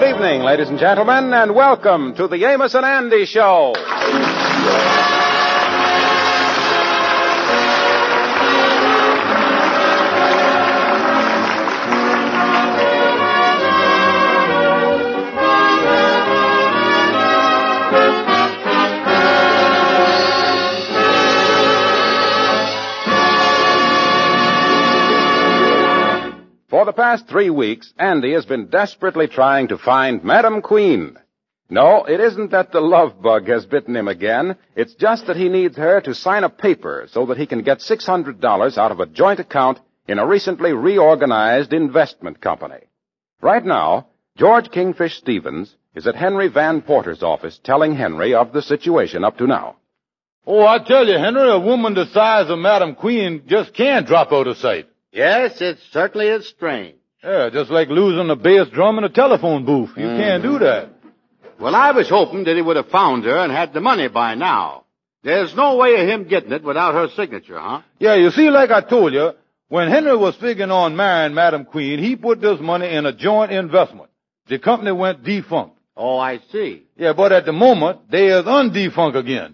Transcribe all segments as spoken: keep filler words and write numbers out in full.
Good evening, ladies and gentlemen, and welcome to the Amos and Andy Show. For the past three weeks, Andy has been desperately trying to find Madam Queen. No, it isn't that the love bug has bitten him again. It's just that he needs her to sign a paper so that he can get six hundred dollars out of a joint account in a recently reorganized investment company. Right now, George Kingfish Stevens is at Henry Van Porter's office telling Henry of the situation up to now. Oh, I tell you, Henry, a woman the size of Madam Queen just can't drop out of sight. Yes, it certainly is strange. Yeah, just like losing a bass drum in a telephone booth. You mm. can't do that. Well, I was hoping that he would have found her and had the money by now. There's no way of him getting it without her signature, huh? Yeah, you see, like I told you, when Henry was figuring on marrying Madam Queen, he put this money in a joint investment. The company went defunct. Oh, I see. Yeah, but at the moment, they is undefunct again.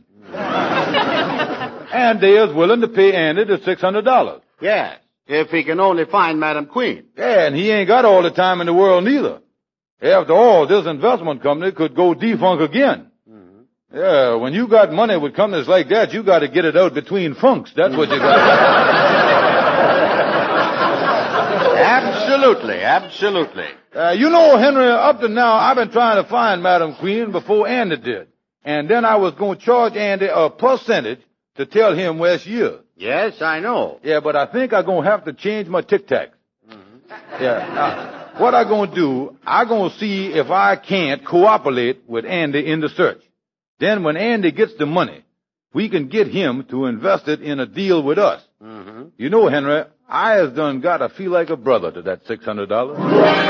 And they is willing to pay Andy the six hundred dollars. Yes. If he can only find Madam Queen. Yeah, and he ain't got all the time in the world neither. After all, this investment company could go defunct again. Mm-hmm. Yeah, when you got money with companies like that, you got to get it out between funks. That's what you got. Absolutely, absolutely. Uh, you know, Henry, up to now, I've been trying to find Madam Queen before Andy did. And then I was going to charge Andy a percentage to tell him where she is. Yes, I know. Yeah, but I think I'm going to have to change my tic-tac. Mm-hmm. Yeah. Now, what I'm going to do, I'm going to see if I can't cooperate with Andy in the search. Then when Andy gets the money, we can get him to invest it in a deal with us. Mm-hmm. You know, Henry, I has done got to feel like a brother to that six hundred dollars.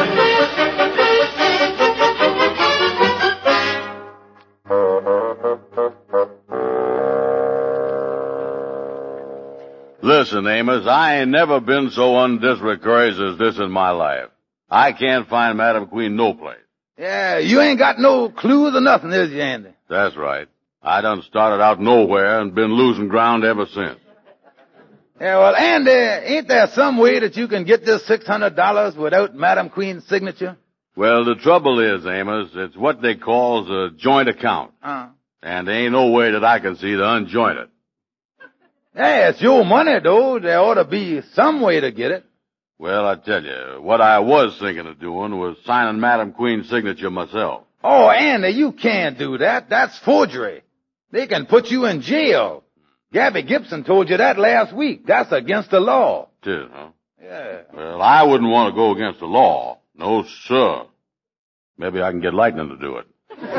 Listen, Amos, I ain't never been so undiscouraged as this in my life. I can't find Madam Queen no place. Yeah, you ain't got no clues or nothing, is you, Andy? That's right. I done started out nowhere and been losing ground ever since. Yeah, well, Andy, ain't there some way that you can get this six hundred dollars without Madam Queen's signature? Well, the trouble is, Amos, it's what they calls a joint account. Uh-huh. And there ain't no way that I can see to unjoin it. Hey, it's your money, though. There ought to be some way to get it. Well, I tell you, what I was thinking of doing was signing Madam Queen's signature myself. Oh, Andy, you can't do that. That's forgery. They can put you in jail. Gabby Gibson told you that last week. That's against the law. It is, huh? Yeah. Well, I wouldn't want to go against the law. No, sir. Maybe I can get Lightning to do it.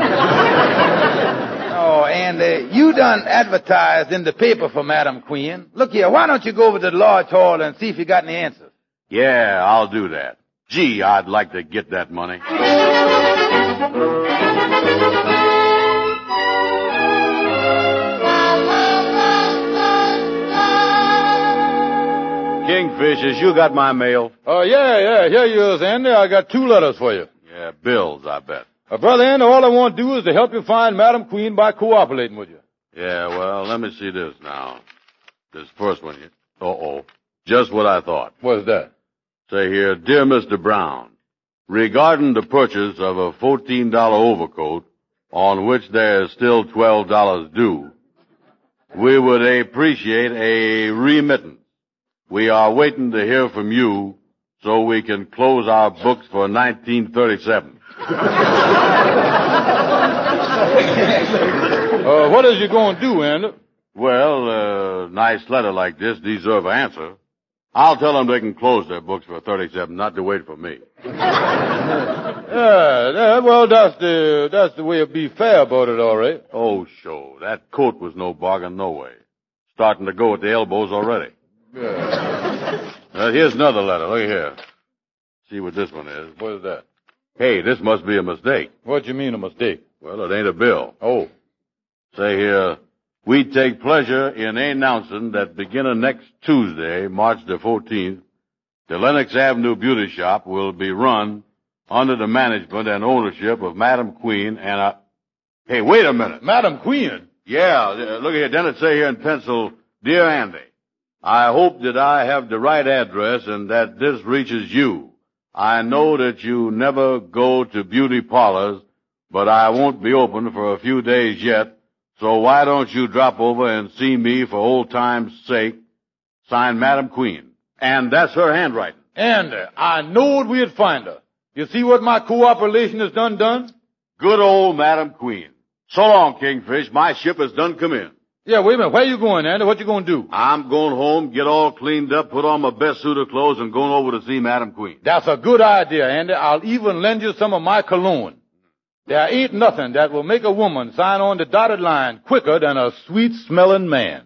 Oh, Andy, you done advertised in the paper for Madam Queen. Look here, why don't you go over to the Lodge Hall and see if you got any answers? Yeah, I'll do that. Gee, I'd like to get that money. Kingfishers, you got my mail? Oh, uh, yeah, yeah, here you is, Andy. I got two letters for you. Yeah, bills, I bet. Uh, Brother Andy, all I want to do is to help you find Madam Queen by cooperating with you. Yeah, well, let me see this now. This first one here. Uh-oh. Just what I thought. What's that? Say here, Dear Mister Brown, regarding the purchase of a fourteen dollar overcoat on which there is still twelve dollars due, we would appreciate a remittance. We are waiting to hear from you so we can close our books for nineteen thirty-seven. uh, what is you going to do, Andy? Well, a uh, nice letter like this deserve an answer. I'll tell them they can close their books for thirty-seven, not to wait for me. yeah, yeah, well, that's the that's the way to be fair about it, all right. Oh, sure. That coat was no bargain, no way. Starting to go at the elbows already. Yeah. Uh, here's another letter. Look here. See what this one is. What is that? Hey, this must be a mistake. What do you mean a mistake? Well, it ain't a bill. Oh. Say here, we take pleasure in announcing that beginning next Tuesday, March the fourteenth, the Lenox Avenue Beauty Shop will be run under the management and ownership of Madam Queen and a... Hey, wait a minute. Madam Queen? Yeah, uh, look here. Doesn't it say here in pencil, Dear Andy, I hope that I have the right address and that this reaches you. I know that you never go to beauty parlors, but I won't be open for a few days yet, so why don't you drop over and see me for old time's sake? Signed, Madam Queen. And that's her handwriting. Andy, I knowed we'd find her. You see what my cooperation has done done? Good old Madam Queen. So long, Kingfish. My ship has done come in. Yeah, wait a minute. Where you going, Andy? What you going to do? I'm going home, get all cleaned up, put on my best suit of clothes, and going over to see Madam Queen. That's a good idea, Andy. I'll even lend you some of my cologne. There ain't nothing that will make a woman sign on the dotted line quicker than a sweet-smelling man.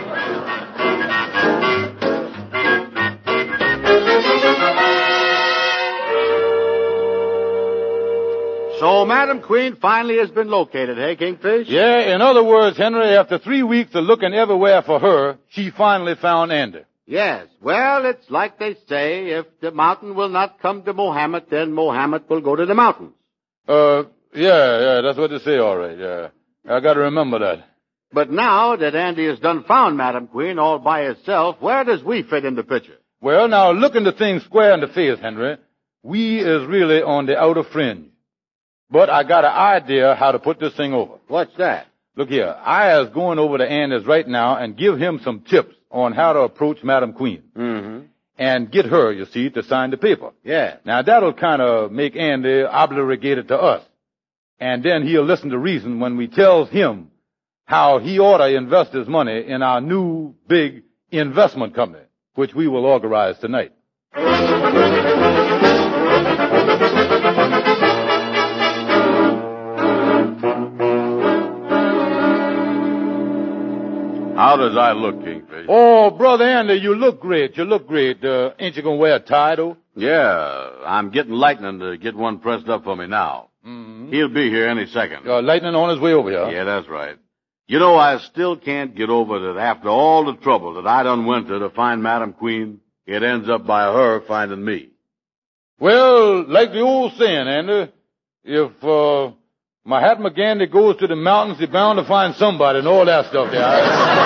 So Madam Queen finally has been located, hey, Kingfish? Yeah, in other words, Henry, after three weeks of looking everywhere for her, she finally found Andy. Yes. Well, it's like they say, if the mountain will not come to Mohammed, then Mohammed will go to the mountains. Uh, yeah, yeah, that's what they say, all right, yeah. I gotta remember that. But now that Andy has done found Madam Queen all by himself, where does we fit in the picture? Well, now, looking the thing square in the face, Henry, we is really on the outer fringe. But I got an idea how to put this thing over. What's that? Look here, I is going over to Andy's right now and give him some tips on how to approach Madam Queen. Mm-hmm. And get her, you see, to sign the paper. Yeah. Now, that'll kind of make Andy obligated to us. And then he'll listen to reason when we tells him how he ought to invest his money in our new big investment company, which we will organize tonight. How does I look, Kingfish? Oh, Brother Andy, you look great. You look great. Uh, ain't you gonna wear a tie, though? Yeah, I'm getting Lightning to get one pressed up for me now. Mm-hmm. He'll be here any second. Uh, Lightning on his way over here. Yeah, that's right. You know, I still can't get over that after all the trouble that I done went to to find Madam Queen, it ends up by her finding me. Well, like the old saying, Andy, if, uh, Mahatma Gandhi goes to the mountains, he's bound to find somebody and all that stuff there.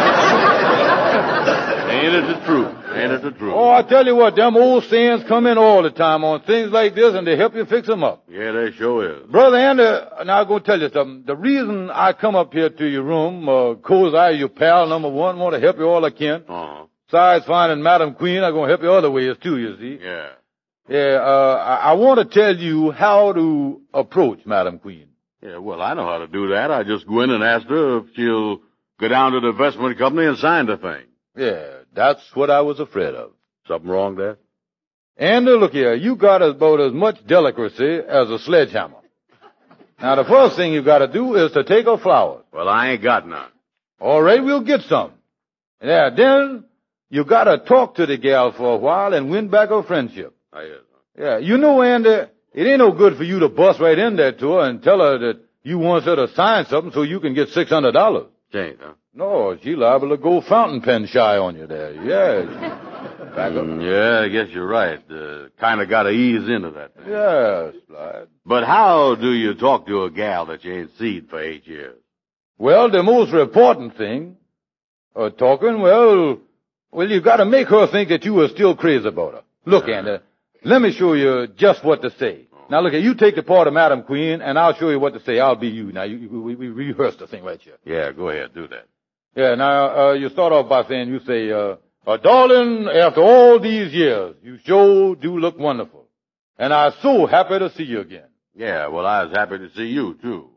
Ain't it the truth? Ain't it the truth? Oh, I tell you what, them old sayings come in all the time on things like this, and they help you fix them up. Yeah, they sure is. Brother Andy, now I'm going to tell you something. The reason I come up here to your room, uh, cause I, your pal, number one, want to help you all I can. Uh-huh. Besides finding Madam Queen, I'm going to help you other ways too, you see. Yeah. Yeah, uh, I, I want to tell you how to approach Madam Queen. Yeah, well, I know how to do that. I just go in and ask her if she'll go down to the investment company and sign the thing. Yeah, that's what I was afraid of. Something wrong there? Andy, look here, you got about as much delicacy as a sledgehammer. Now, the first thing you got to do is to take her flowers. Well, I ain't got none. All right, we'll get some. Yeah, then you got to talk to the gal for a while and win back her friendship. I is. Yeah, you know, Andy, it ain't no good for you to bust right in there to her and tell her that you want her to sign something so you can get six hundred dollars. Change, huh? No, she liable to go fountain pen shy on you there. Yeah. Back up. Mm, yeah, I guess you're right. Uh, kind of got to ease into that thing. Yeah, Slide. But how do you talk to a gal that you ain't seen for eight years? Well, the most important thing, uh, talking, well, well, you got to make her think that you are still crazy about her. Look, Andy, let me show you just what to say. Now, look, you take the part of Madam Queen, and I'll show you what to say. I'll be you. Now, you, we, we rehearse the thing right here. Yeah, go ahead, do that. Yeah, now, uh, you start off by saying, you say, uh, uh, darling, after all these years, you sure do look wonderful. And I'm so happy to see you again. Yeah, well, I was happy to see you, too.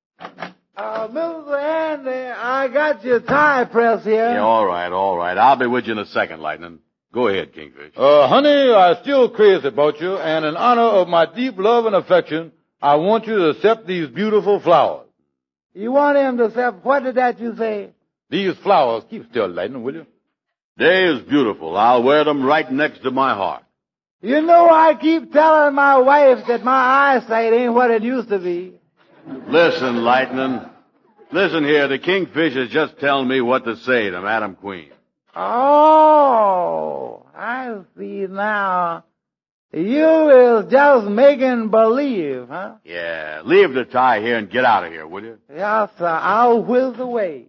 Uh, Mister Andy, I got your tie press here. Yeah, all right, all right. I'll be with you in a second, Lightning. Go ahead, Kingfish. Uh, honey, I'm still crazy about you, and in honor of my deep love and affection, I want you to accept these beautiful flowers. You want him to accept, what did that you say? These flowers, keep still, Lightning, will you? They is beautiful. I'll wear them right next to my heart. You know, I keep telling my wife that my eyesight ain't what it used to be. Listen, Lightning. Listen here, the Kingfish is just telling me what to say to Madam Queen. Oh, I see now. You is just making believe, huh? Yeah, leave the tie here and get out of here, will you? Yes, sir. I'll whiz away.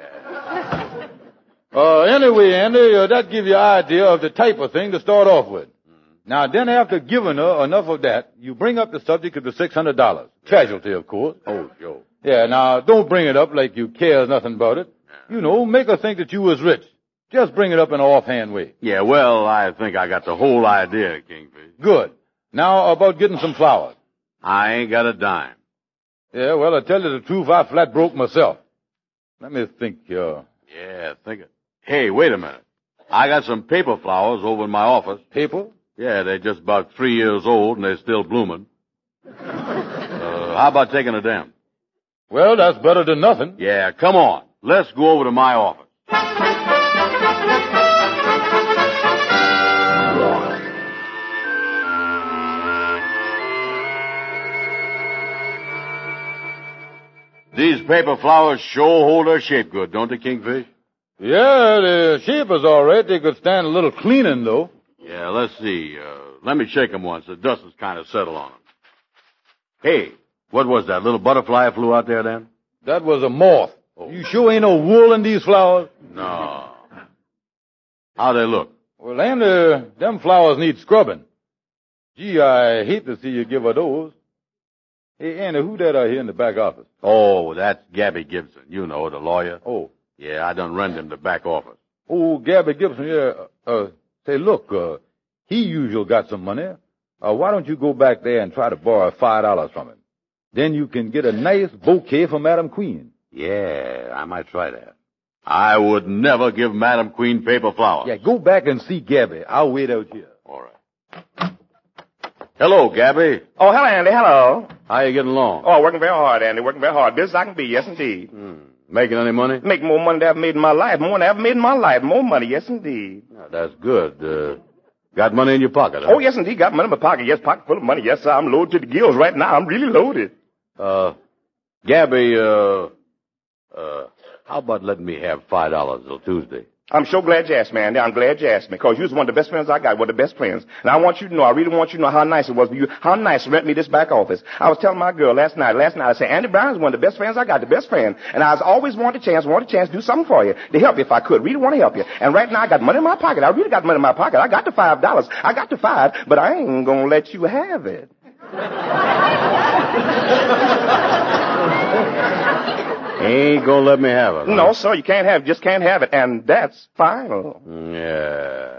Uh, anyway, Andy, uh, that give you an idea of the type of thing to start off with. Now, then after giving her enough of that, you bring up the subject of the six hundred dollars. Casualty, of course. Oh, Joe. Yeah, now, don't bring it up like you care nothing about it. You know, make her think that you was rich. Just bring it up in an offhand way. Yeah, well, I think I got the whole idea, Kingfish. Good. Now, about getting some flowers. I ain't got a dime. Yeah, well, I tell you the truth, I flat broke myself. Let me think, uh... Yeah, think it. Hey, wait a minute. I got some paper flowers over in my office. Paper? Yeah, they're just about three years old and they're still blooming. uh, how about taking a them? Well, that's better than nothing. Yeah, come on. Let's go over to my office. These paper flowers sure hold their shape good, don't they, Kingfish? Yeah, the shape is all right. They could stand a little cleaning, though. Yeah, let's see. Uh, let me shake them once. The dust has kind of settled on them. Hey, what was that? Little butterfly flew out there then? That was a moth. Oh. You sure ain't no wool in these flowers? No. How they look? Well, Andy, them flowers need scrubbing. Gee, I hate to see you give her those. Hey, Andy, who that are here in the back office? Oh, that's Gabby Gibson. You know, the lawyer. Oh. Yeah, I done rent him the back office. Oh, Gabby Gibson, yeah. Uh, say, look, uh, he usually got some money. Uh, why don't you go back there and try to borrow five dollars from him? Then you can get a nice bouquet for Madam Queen. Yeah, I might try that. I would never give Madam Queen paper flowers. Yeah, go back and see Gabby. I'll wait out here. All right. Hello, Gabby. Oh, hello, Andy. Hello. How you getting along? Oh, working very hard, Andy. Working very hard. Busy as I can be. Yes, indeed. Hmm. Making any money? Making more money than I've made in my life. More than I've made in my life. More money. Yes, indeed. Oh, that's good. Uh, got money in your pocket, huh? Oh, yes, indeed. Got money in my pocket. Yes, pocket full of money. Yes, sir. I'm loaded to the gills right now. I'm really loaded. Uh, Gabby, uh, uh, how about letting me have five dollars till Tuesday? I'm sure glad you asked me, Andy. I'm glad you asked me, because you was one of the best friends I got, one of the best friends. And I want you to know, I really want you to know how nice it was for you, how nice to rent me this back office. I was telling my girl last night, last night, I said, Andy Brown is one of the best friends I got, the best friend. And I was always wanted a chance, wanted a chance to do something for you, to help you if I could, really want to help you. And right now I got money in my pocket. I really got money in my pocket. I got the five dollars. I got the five, but I ain't gonna let you have it. Ain't gonna let me have it. Huh? No, sir, you can't have it. Just can't have it. And that's final. Yeah.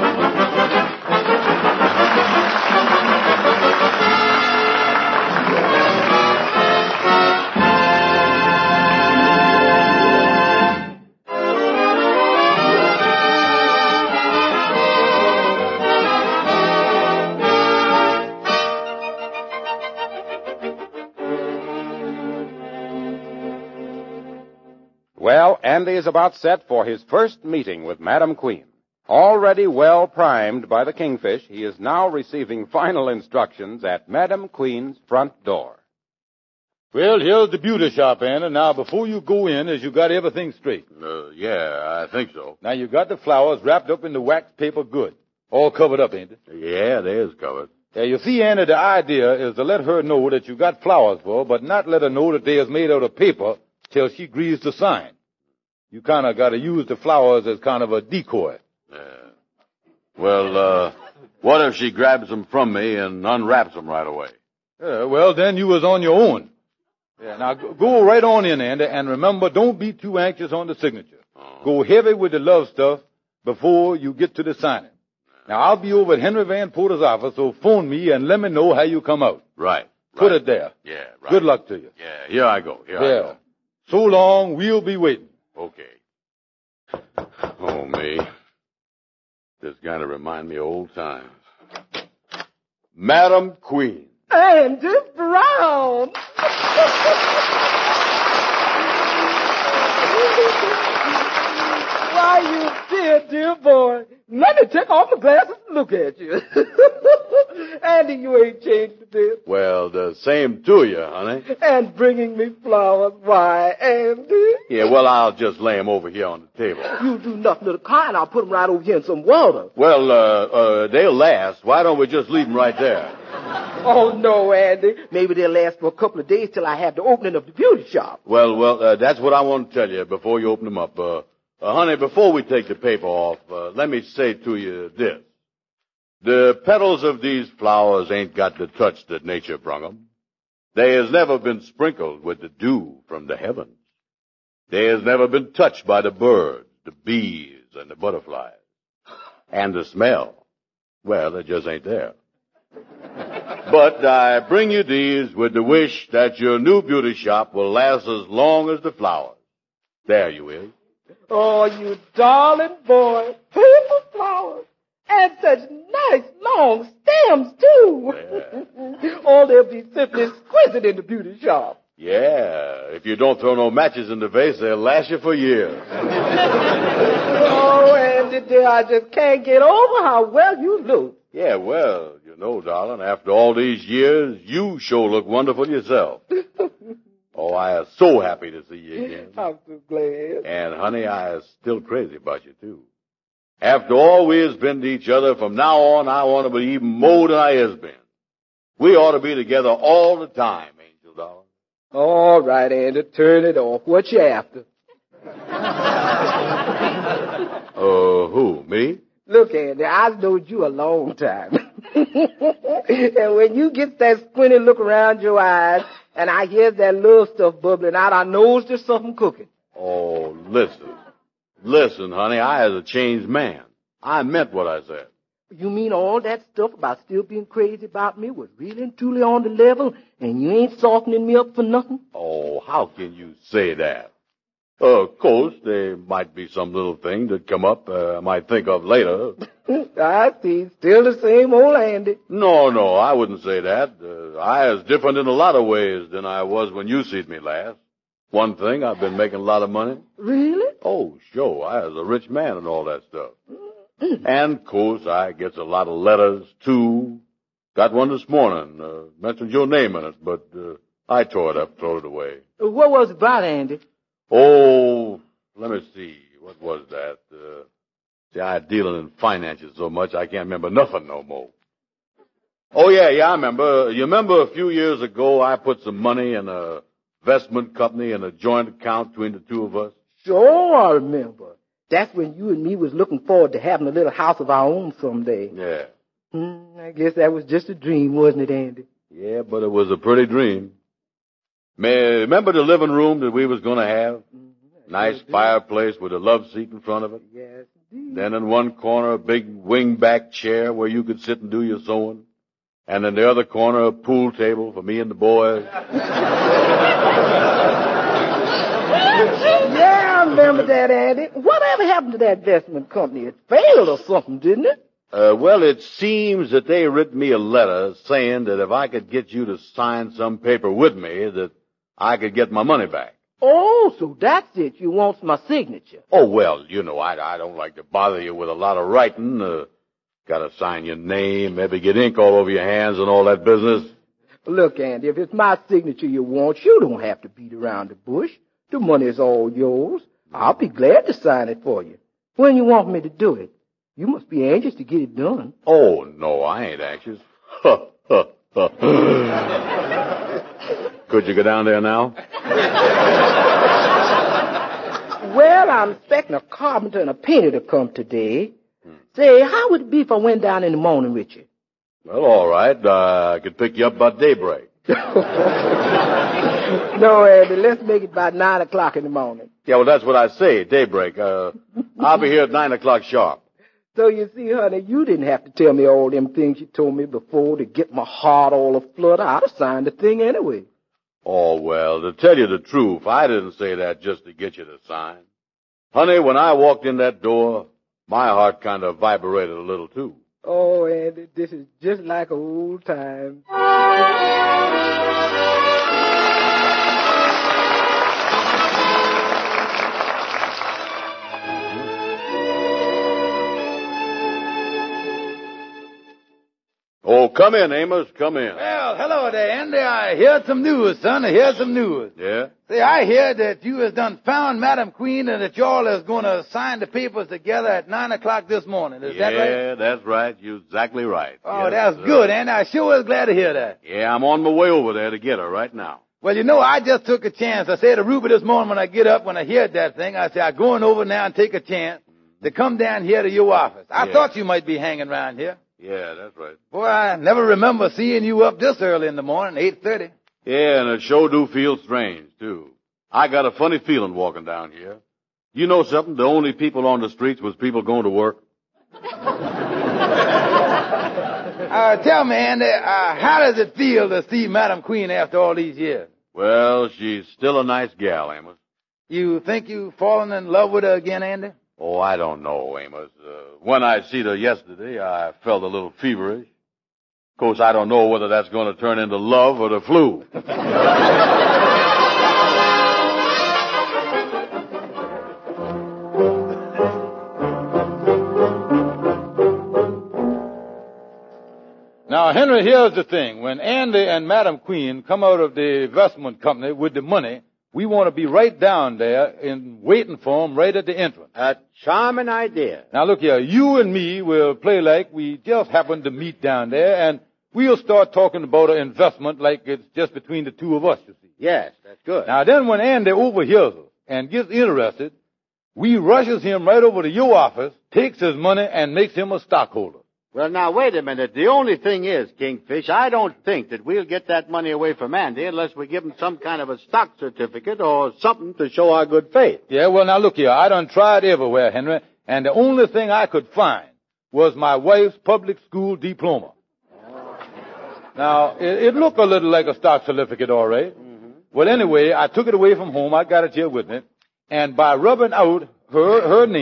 Well, Andy is about set for his first meeting with Madam Queen. Already well primed by the Kingfish, he is now receiving final instructions at Madam Queen's front door. Well, here's the beauty shop, Andy. Now, before you go in, as you got everything straight. Uh, yeah, I think so. Now, you got the flowers wrapped up in the wax paper good. All covered up, ain't it? Yeah, they is covered. Yeah, you see, Andy, the idea is to let her know that you got flowers for her, but not let her know that they is made out of paper till she agrees to sign. You kind of got to use the flowers as kind of a decoy. Yeah. Well, uh, what if she grabs them from me and unwraps them right away? Yeah, well, then you was on your own. Yeah, now go right on in, Andy, and remember, don't be too anxious on the signature. Oh. Go heavy with the love stuff before you get to the signing. Now, I'll be over at Henry Van Porter's office, so phone me and let me know how you come out. Right. Put right. it there. Yeah, right. Good luck to you. Yeah, here I go. Here yeah. I go. So long, we'll be waiting. Okay. Oh, me. This kind of remind me of old times. Madam Queen. Andy Brown. Why, you dear, dear boy. Let me take off my glasses and look at you. Andy, you ain't changed a bit. Well, the same to you, honey. And bringing me flowers. Why, Andy? Yeah, well, I'll just lay 'em over here on the table. You do nothing to the kind. I'll put 'em right over here in some water. Well, uh, uh, they'll last. Why don't we just leave 'em right there? Oh, no, Andy. Maybe they'll last for a couple of days till I have the opening of the beauty shop. Well, well, uh, that's what I want to tell you before you open 'em up. Uh, uh, honey, before we take the paper off, uh, let me say to you this. The petals of these flowers ain't got the touch that nature brung 'em. They has never been sprinkled with the dew from the heavens. They has never been touched by the birds, the bees, and the butterflies. And the smell, well, it just ain't there. But I bring you these with the wish that your new beauty shop will last as long as the flowers. There you is. Oh, you darling boy. Paper flowers. And such nice long stems, too. Yeah. Oh, they'll be simply exquisite in the beauty shop. Yeah, if you don't throw no matches in the vase, they'll last you for years. Oh, Andy, dear, I just can't get over how well you look. Yeah, well, you know, darling, after all these years, you sure look wonderful yourself. Oh, I am so happy to see you again. I'm so glad. And, honey, I am still crazy about you, too. After all we has been to each other, from now on, I want to be even more than I has been. We ought to be together all the time, Angel, darling. All right, Andy, turn it off. What you after? Uh, who, me? Look, Andy, I've known you a long time. And when you get that squinty look around your eyes, and I hear that love stuff bubbling out, I knows there's something cooking. Oh, listen. Listen, honey, I is a changed man. I meant what I said. You mean all that stuff about still being crazy about me was really and truly on the level, and you ain't softening me up for nothing? Oh, how can you say that? Uh, of course, there might be some little thing that come up uh, I might think of later. I see. Still the same old Andy. No, no, I wouldn't say that. Uh, I is different in a lot of ways than I was when you seen me last. One thing, I've been making a lot of money. Really? Oh, sure. I was a rich man and all that stuff. And, of course, I gets a lot of letters, too. Got one this morning. Uh, mentioned your name in it, but uh, I tore it up, threw it away. What was it about, Andy? Oh, let me see. What was that? Uh, see, I dealing in finances so much, I can't remember nothing no more. Oh, yeah, yeah, I remember. You remember a few years ago, I put some money in a investment company and a joint account between the two of us? Sure, I remember. That's when you and me was looking forward to having a little house of our own someday. Yeah. Hmm, I guess that was just a dream, wasn't it, Andy? Yeah, but it was a pretty dream. May, remember the living room that we was going to have? Mm-hmm. Nice fireplace with a love seat in front of it? Yes, indeed. Then in one corner, a big wing-back chair where you could sit and do your sewing. And in the other corner, a pool table for me and the boys. Yeah, I remember that, Andy. Whatever happened to that investment company? It failed or something, didn't it? Uh, well, it seems that they written me a letter saying that if I could get you to sign some paper with me, that I could get my money back. Oh, so that's it. You want my signature. Oh, well, you know, I, I don't like to bother you with a lot of writing. Uh, gotta sign your name, maybe get ink all over your hands and all that business. Look, Andy, if it's my signature you want, you don't have to beat around the bush. The money's all yours. I'll be glad to sign it for you. When you want me to do it? You must be anxious to get it done. Oh, no, I ain't anxious. Could you go down there now? Well, I'm expecting a carpenter and a painter to come today. Hmm. Say, how would it be if I went down in the morning with you? Well, all right. Uh, I could pick you up about daybreak. No, Andy, let's make it about nine o'clock in the morning. Yeah, well, that's what I say, daybreak. Uh, I'll be here at nine o'clock sharp. So you see, honey, you didn't have to tell me all them things you told me before to get my heart all aflutter. I'd have signed the thing anyway. Oh, well, to tell you the truth, I didn't say that just to get you to sign. Honey, when I walked in that door, my heart kind of vibrated a little, too. Oh, Andy, this is just like old times. Oh, come in, Amos. Come in. Well, hello there, Andy. I heard some news, son. I heard some news. Yeah? Say, I hear that you has done found Madam Queen and that y'all is going to sign the papers together at nine o'clock this morning. Is yeah, that right? Yeah, that's right. You're exactly right. Oh, yes, that's sir. good, Andy. I sure was glad to hear that. Yeah, I'm on my way over there to get her right now. Well, you know, I just took a chance. I said to Ruby this morning when I get up, when I heard that thing, I said, I'm going over now and take a chance to come down here to your office. I Yeah. thought you might be hanging around here. Yeah, that's right. Boy, I never remember seeing you up this early in the morning, eight thirty. Yeah, and it sure do feel strange, too. I got a funny feeling walking down here. You know something? The only people on the streets was people going to work. Uh, tell me, Andy, uh, how does it feel to see Madam Queen after all these years? Well, she's still a nice gal, Amos. You think you've fallen in love with her again, Andy? Oh, I don't know, Amos. Uh, when I seen her yesterday, I felt a little feverish. Of course, I don't know whether that's going to turn into love or the flu. Now, Henry, here's the thing. When Andy and Madam Queen come out of the investment company with the money, we want to be right down there and waiting for them right at the entrance. A charming idea. Now, look here. You and me will play like we just happened to meet down there, and we'll start talking about an investment like it's just between the two of us, you see. Yes, that's good. Now, then when Andy overhears us and gets interested, we rushes him right over to your office, takes his money, and makes him a stockholder. Well, now, wait a minute. The only thing is, Kingfish, I don't think that we'll get that money away from Andy unless we give him some kind of a stock certificate or something to show our good faith. Yeah, well, now look here. I done tried everywhere, Henry, and the only thing I could find was my wife's public school diploma. Now, it, it looked a little like a stock certificate, all right. Mm-hmm. Well, anyway, I took it away from home. I got it here with me. And by rubbing out her, her name,